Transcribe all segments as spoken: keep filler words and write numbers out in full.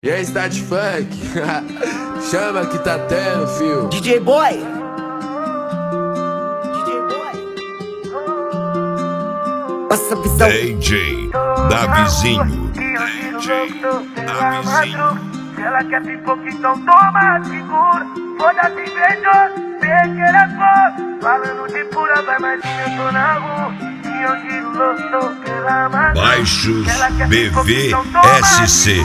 E aí, Start Funk? Chama que tá tendo, fio. D J Boy. D J Boy. Passa a visão. D J Davizinho. D J Davizinho. Se ela quer pipoca, então toma, segura. Foda-se, beijou, pequena foto. Falando de pura, vai mais que eu tô na rua. E eu giro louco pela madrugada. Baixos B V S C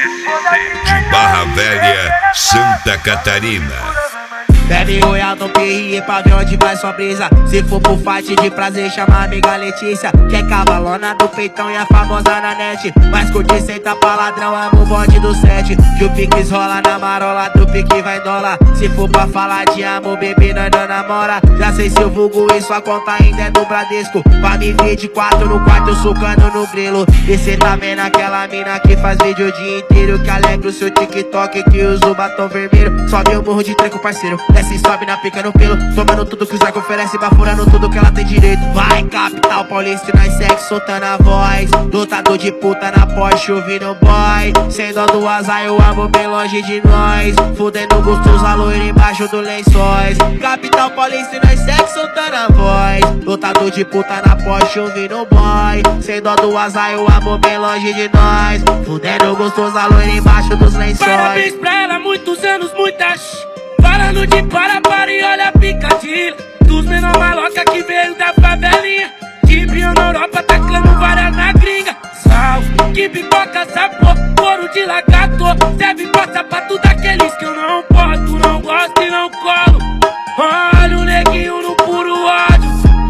de Barra Velha, Santa Catarina. Bebe olhar no P R pra ver onde vai sua brisa. Se for pro fight de prazer, chama a amiga Letícia, que é cavalona do peitão e a famosa na net. Mas curte senta pra ladrão, amo o bonde do sete. Que o piques rola na marola, do pique vai dólar. Se for pra falar de amor, bebê, nós não namora. Já sei seu vulgo e sua conta ainda é do Bradesco. Pra me ver de quatro no quarto, eu sucando no grilo. E cê tá vendo aquela mina que faz vídeo o dia inteiro, que alegra o seu TikTok, que usa o batom vermelho. Sobe o morro de treco, parceiro, desce e sobe na pica no pelo, tomando tudo que o Zarco oferece, bafurando tudo que ela tem direito. Vai, capital paulista, e nós segue soltando a voz. Lutador de puta na Porsche, ouvindo boy. Sem dó do azar, eu amo bem longe de nós. Fudendo gostoso, a loira embaixo do lençóis. Capital paulista, e nós segue soltando a voz. Lutador de puta na Porsche, ouvindo boy. Sem dó do azar, eu amo bem longe de nós. Fudendo gostoso, a loira embaixo dos lençóis. Parabéns pra ela, muitos anos, muitas. Falando de para, para e olha a picadilha dos menor maloca que veio da favelinha. Que brilhou na Europa, taclando várias na gringa. Salve, que pipoca, sabor, couro de lagarto. Serve pra sapato daqueles que eu não posto, não gosto e não colo. Olha o neguinho no puro ódio.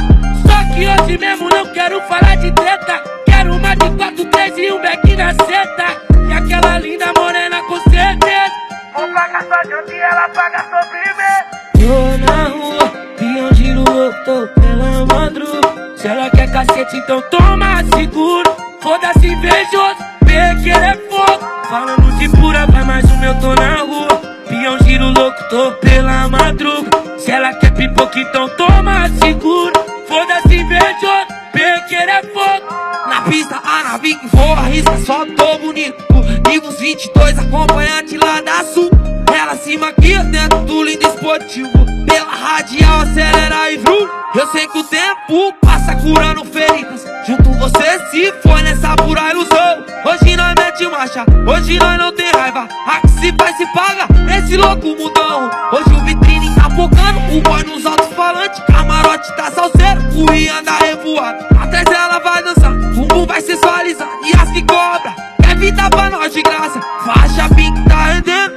Só que hoje mesmo não quero falar de treta. Quero uma de quatro, três e um beck na seta. E aquela linda morena com certeza. Vou pagar sua janta e ela paga sobremesa. Tô na rua, pião de lua, tô pela madruga. Se ela quer cacete, então toma, seguro. Foda-se, invejoso, pequeno é fogo. Falando de pura, vai mais um, eu tô na rua. Pião, giro louco, tô pela madruga. Se ela quer pipoca, então toma, seguro. Foda-se, invejoso, pequeno é fogo. Na pista, a nave que voa, arrisca, só tô bonito. Amigos vinte e dois, acompanhante lá da sul. Ela se maquia dentro do lindo esportivo. Pela radial, acelera e vrum. Eu sei que o tempo passa curando feridas. Junto você se foi nessa pura ilusão. Hoje nós mete marcha, hoje nós não tem raiva. A que se faz se paga, esse louco mudão. Hoje o vitrine tá focando, o boy nos alto-falantes. Camarote tá salseiro, o Rian anda revoado. Atrás ela vai dançar, o bumbum vai sensualizar. E as que cobra, quer vida pra nós de graça. Faixa pink tá rendendo.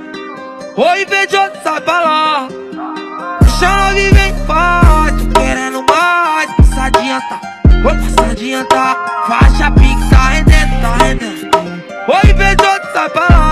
Oi, invejoso, sai pra lá. Deixa ela viver em paz. Tô querendo mais, passa adianta. Oi, passa adianta. Faixa pink tá rendendo, tá rendendo. Oi, invejoso, sai pra lá.